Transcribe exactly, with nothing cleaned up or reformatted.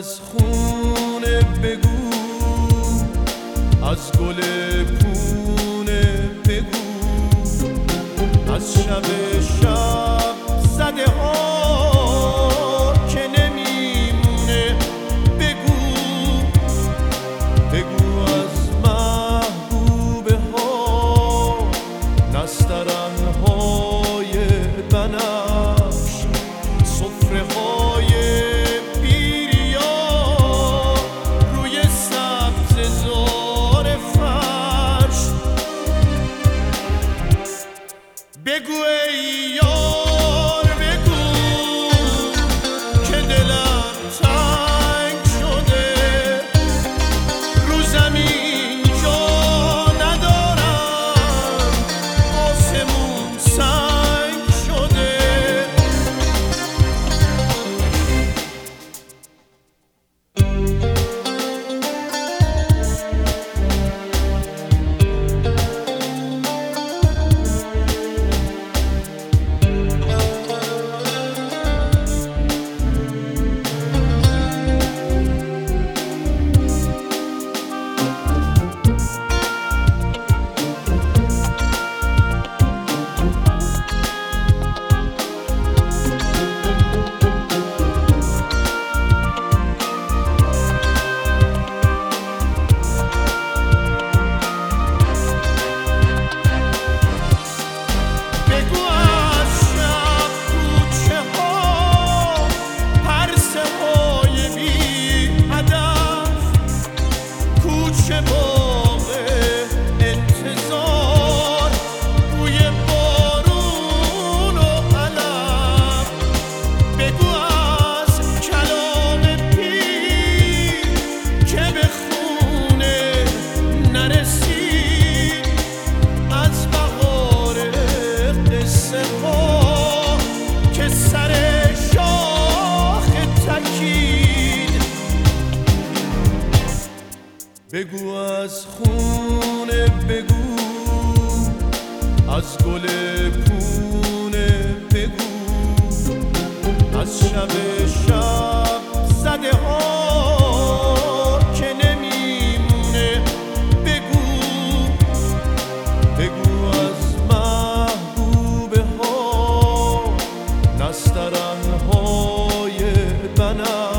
از خونه بگو، از گل پونه بگو، از شب شب زده ها که نمیمونه بگو، بگو از محبوبه ها، نسترن های بنفش، سفره های بیریا روی سبز زار فرش، بگو ای یار بگو که دلم تنگ شده، رو زمین جا ندارم، آسمون سنگ شده. بگو از خونه بگو، از گل پونه بگو، از شب شب زده ها که نمیمونه بگو، بگو از محبوبه ها، نسترن های بنفش،